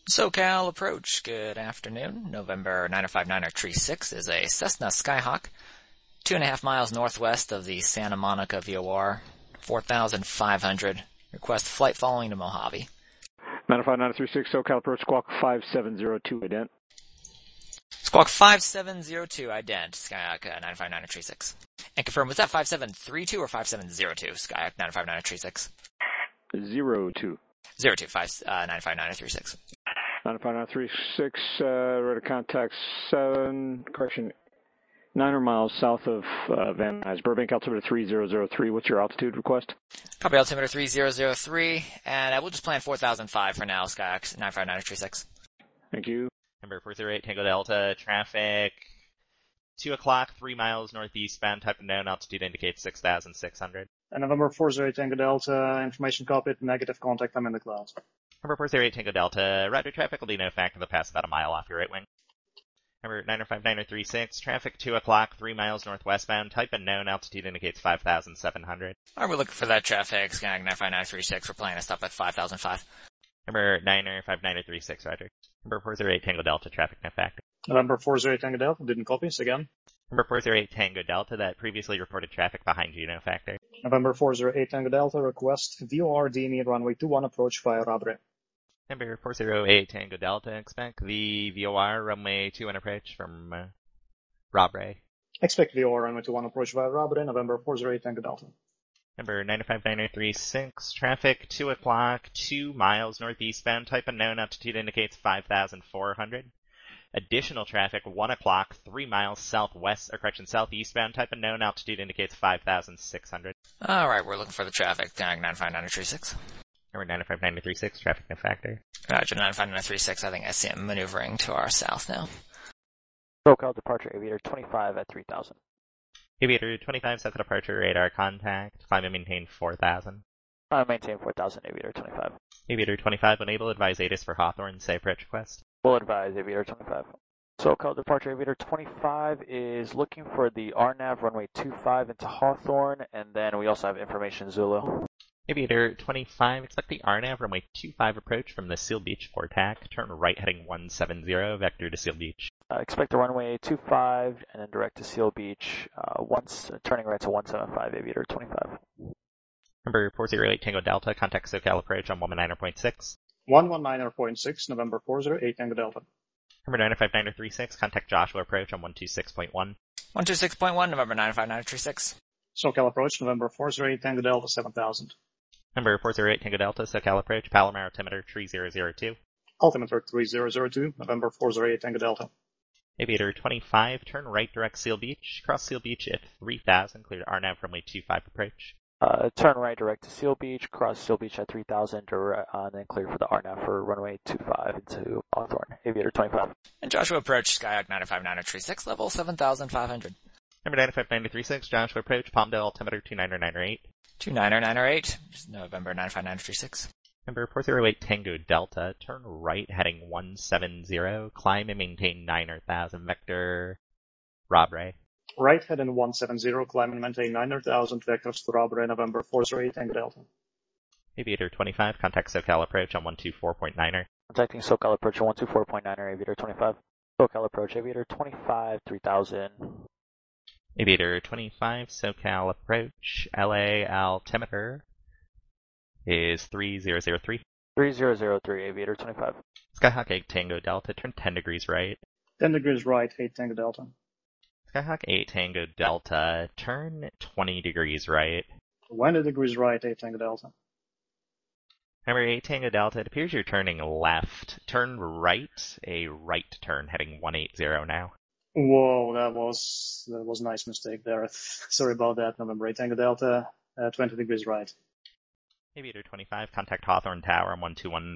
SoCal approach, good afternoon. November 9059er Tree 6 is a Cessna Skyhawk, 2.5 miles northwest of the Santa Monica VOR, 4,500. Request flight following to Mojave. 95936 SoCal approach, squawk 5702, ident. Squawk 5702, ident, Skyhawk 959er Tree 6. And confirm, was that 5732 or 5702, Skyhawk 959er Tree 6? 02. 02, 959er 36. 95936, radar contact 900 miles south of Van Nuys, Burbank, altimeter 3003. What's your altitude request? Copy, altimeter 3003, and we'll just plan 4,005 for now, Skyhawk 959er Tree 6. Thank you. Number 408, Tango Delta, traffic, 2 o'clock, 3 miles northeastbound, type of known, altitude indicates 6,600. And November 408 Tango Delta, information copied, negative contact, I'm in the clouds. Number 408 Tango Delta, route traffic will be no factor the pass about a mile off your right wing. Number 95936, traffic 2 o'clock, 3 miles northwestbound, type unknown, altitude indicates 5,700. Alright, we're looking for that traffic, Skyhawk 95936, we're planning to stop at 5,005. Number 95936, roger. Number 408 Tango Delta, traffic no factor. November 408 Tango Delta, didn't copy, so again. Number 408 Tango Delta, that previously reported traffic behind you, no factor. November 408 Tango Delta, request VOR DME runway 21 approach via Rabre. Number 408 Tango Delta, expect the VOR runway 21 approach from Rabre. Expect VOR runway 21 approach via Rabre, November 408 Tango Delta. Number 95936, traffic 2 o'clock, 2 miles northeastbound, type unknown, altitude indicates 5,400. Additional traffic 1 o'clock, 3 miles southeastbound, type unknown, altitude indicates 5,600. Alright, we're looking for the traffic, Skyhawk 95936. Number 95936, traffic no factor. Roger, 95936, I think I see him maneuvering to our south now. SoCal departure aviator 25 at 3,000. Aviator 25, set for departure, radar contact, climb and maintain 4,000. Maintain 4,000, aviator 25. Aviator 25, enable, advise ATIS for Hawthorne, say approach request. Will advise, aviator 25. SoCal departure aviator 25 is looking for the RNAV runway 25 into Hawthorne, and then we also have information Zulu. Aviator 25, expect the RNAV runway 25 approach from the Seal Beach 4 TAC, turn right heading 170, vector to Seal Beach. Expect the runway 25 and then direct to Seal Beach, turning right to 175, aviator 25. Number 408 Tango Delta, contact SoCal approach on 119.6. 119.6, November 408 Tango Delta. Number 95936, contact Joshua approach on 126.1. 126.1, November 95936. SoCal approach, November 408 Tango Delta 7000. Number 408 Tango Delta, SoCal approach, Palomar altimeter 3002. Altimeter 3002, November 408 Tango Delta. Aviator 25, turn right direct Seal Beach, cross Seal Beach at 3000, clear to RNAV runway 25 approach. Turn right direct to Seal Beach, cross Seal Beach at 3000, and then clear for the RNAV for runway 25 into Hawthorne, aviator 25. And Joshua approach, Skyhawk 959er Tree 6, level 7,500. Number 95936, Joshua approach, Palmdale altimeter 29998. 29908, November 95936. Number 408 Tango Delta, turn right heading 170, climb and maintain 9,000, vector Rabre. Right heading 170, climb and maintain 9,000, vectors to Rabre, November 408 Tango Delta. Aviator 25, contact SoCal approach on 124.9er. Contacting SoCal approach on 124.9er, aviator 25. SoCal approach, aviator 25, 3000. Aviator 25, SoCal approach, LA altimeter is 3003. 3003, aviator 25. Skyhawk 8 Tango Delta, turn 10 degrees right. 10 degrees right, 8 Tango Delta. Skyhawk 8 Tango Delta, turn 20 degrees right. 20 degrees right, 8 Tango Delta. Number 8 Tango Delta, it appears you're turning left. Turn right, a right turn, heading 180 now. Whoa, that was a nice mistake there. Sorry about that, November 8 Tango Delta, 20 degrees right. Aviator 25, contact Hawthorne Tower on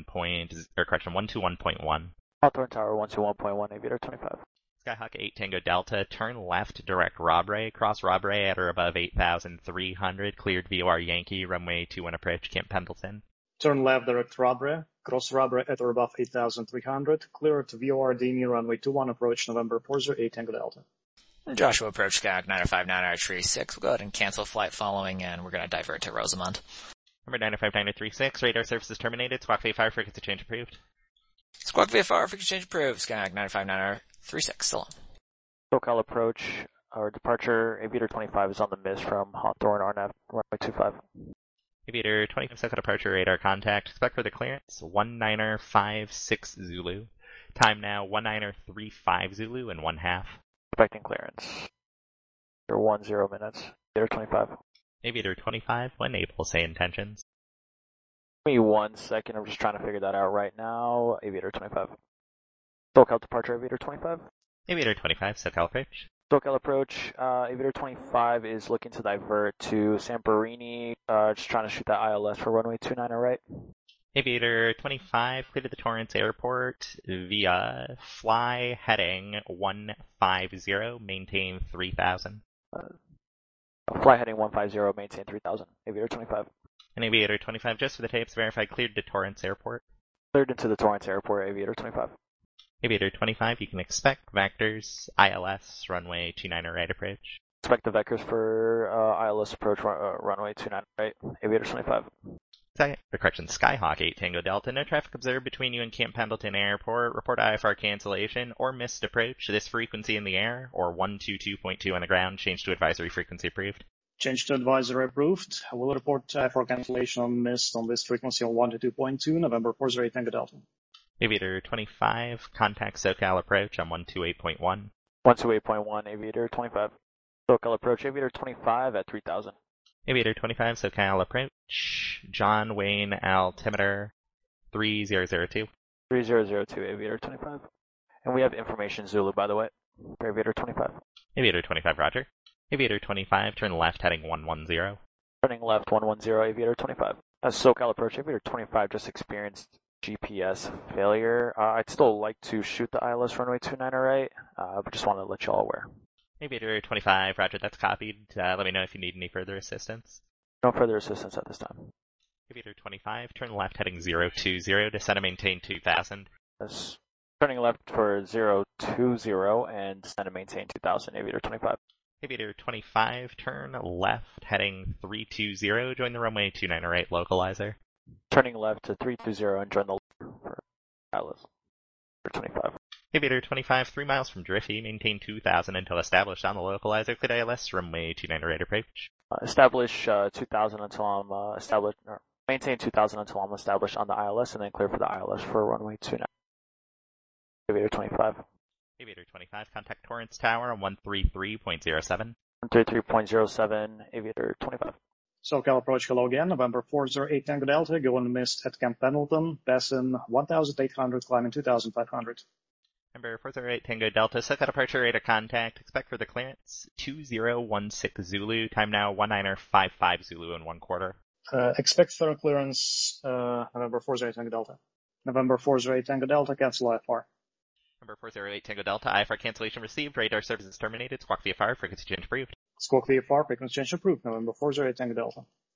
121.1. Hawthorne Tower 121.1, aviator 25. Skyhawk 8 Tango Delta, turn left, direct Rabre, cross Rabre at or above 8,300, cleared VOR Yankee, runway 21 approach, Camp Pendleton. Turn left, direct Rabre, cross Rabre at or above 8,300, clear to VOR DME, runway 21 approach, November 408 Tango Delta. Joshua approach, Skyhawk 959er Tree 6, we'll go ahead and cancel flight following, and we're going to divert to Rosamond. Number 95936, radar services terminated, squawk 85, frequency change approved. Squawk VFR, frequency change approved. Skyhawk 959er36, so long. SoCal approach, our departure, Aviator 25 is on the miss from Hawthorne, RNAV, runway 25. Aviator 25 second departure radar contact. Expect for the clearance 1956 Zulu. Time now 1935 Zulu and 1/2. Expecting clearance. 10 minutes. Aviator 25. Aviator 25 when able, say intentions. Give me 1 second, I'm just trying to figure that out right now. Aviator 25. SoCal departure, Aviator 25. Aviator 25 SoCal approach. SoCal approach, Aviator 25 is looking to divert to Samperini, just trying to shoot that ILS for runway 29 right. Aviator 25 cleared to the Torrance Airport via fly heading 150, maintain 3000. Fly heading 150, maintain 3000. Aviator 25. And Aviator 25, just for the tapes, verified cleared to Torrance Airport. Cleared into the Torrance Airport, Aviator 25. Aviator 25, you can expect vectors, ILS, runway 29 right approach. Expect the vectors for ILS approach runway 29 right, Aviator 25. Skyhawk 8 Tango Delta, no traffic observed between you and Camp Pendleton Airport. Report IFR cancellation or missed approach. This frequency in the air, or 122.2 on the ground, change to advisory frequency approved. Change to advisory approved. I will report for cancellation on missed on this frequency on 122.2, November 48 Tango Delta. Aviator 25, contact SoCal approach on 128.1. 128.1, Aviator 25. SoCal approach, Aviator 25 at 3000. Aviator 25, SoCal approach, John Wayne altimeter 3002. 3002, Aviator 25. And we have information Zulu, by the way, for Aviator 25. Aviator 25, roger. Aviator 25, turn left heading 110. Turning left 110, Aviator 25. As SoCal approach, Aviator 25 just experienced GPS failure. I'd still like to shoot the ILS runway 29 right, but just wanted to let you all aware. Aviator 25, roger, that's copied. Let me know if you need any further assistance. No further assistance at this time. Aviator 25, turn left heading 020, descend and maintain 2000. Yes. Turning left for 020 and descend and maintain 2000, Aviator 25. Aviator 25, turn left heading 320, join the runway 29 right localizer. Turning left to 320 and join the for ILS. 25. Aviator 25, 3 miles from Driffy, maintain 2000 until established on the localizer, clear ILS, runway 29 right approach. Establish 2000 until I'm established, or maintain 2000 until I'm established on the ILS, and then clear for the ILS for runway 29. Aviator 25. Aviator 25, contact Torrance Tower on 133.07. 133.07, Aviator 25. SoCal approach, hello again, November 408 Tango Delta, going missed at Camp Pendleton, pass in 1800, climbing 2500. Number 408 Tango Delta, SoCal departure radar contact, expect for the clearance 2016 Zulu, time now 1955 Zulu and 1/4. Expect thorough clearance, November 408 Tango Delta. November 408 Tango Delta, cancel IFR. Number 408 Tango Delta, IFR cancellation received, radar services terminated, squawk VFR, frequency change approved. Squawk VFR, frequency change approved, November 408 Tango Delta.